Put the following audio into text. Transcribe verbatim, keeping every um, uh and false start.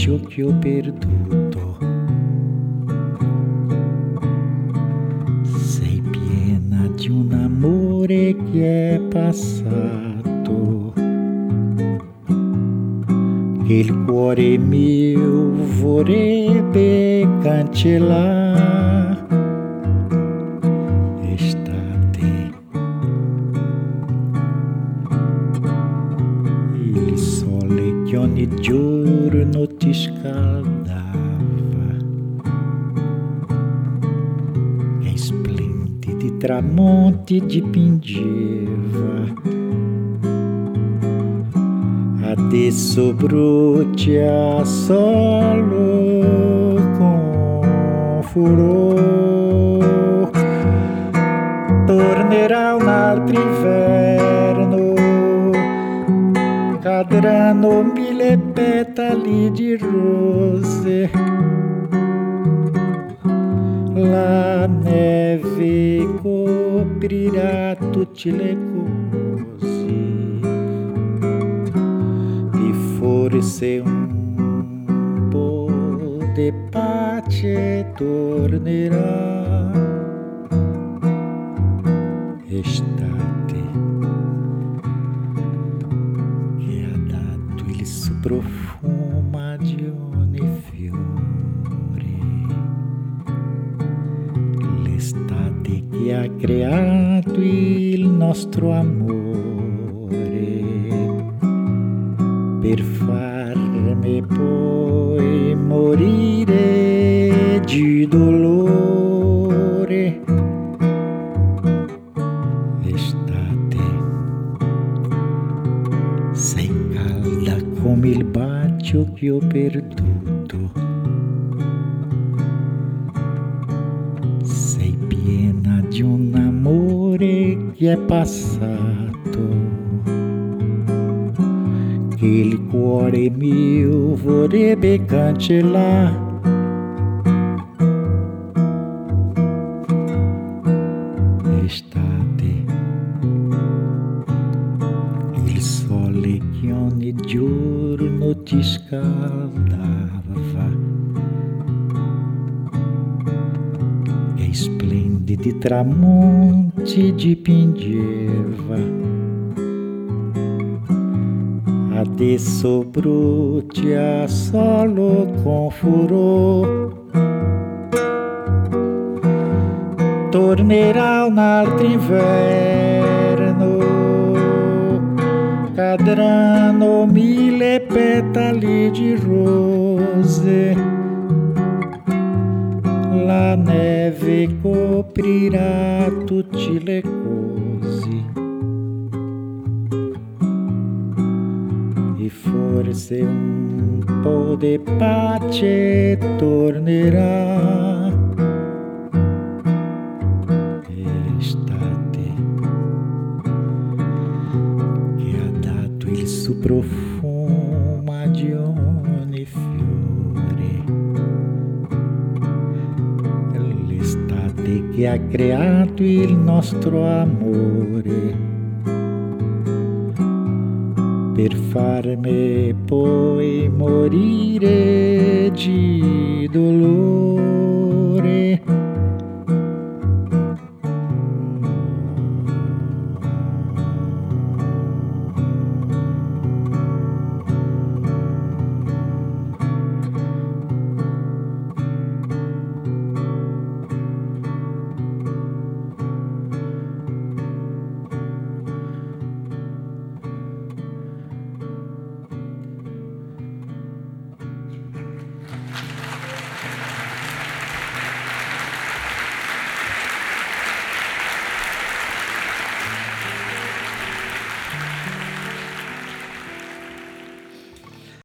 bacio che ho perduto. Sei piena di un amore che è passato, che il cuore mio vorrebbe cancellare. Estate, il sole che ogni giorno ti scaldava, che in splendidi tramonti dipingeva. Adesso brucia solo con furore. Tornerà un altro inverno, cadranno mille petali di rose, la neve coprirà tutte le cose e forse un po' di pace tornerà. Estate che ha dato il suo profumo di ogni fiore, l'estate che ha creato il nostro amore, per farmi poi morire di dolore. Sei calda come il bacio che ho perduto, sei piena di un amore che è passato, che il cuore mio vorrebbe cancellare. Estate, il sole che ogni giorno ti scaldava, e i splendidi tramonti dipingeva. Adesso brucia solo con furore. Tornerà un altro inverno, cadranno mille petali di rose, la neve coprirà tutte le cose e forse un po' di pace tornerà. Estate che ha dato il suo profumo di ogni fiore, l'estate che ha creato il nostro amore, per farmi poi morire di dolore.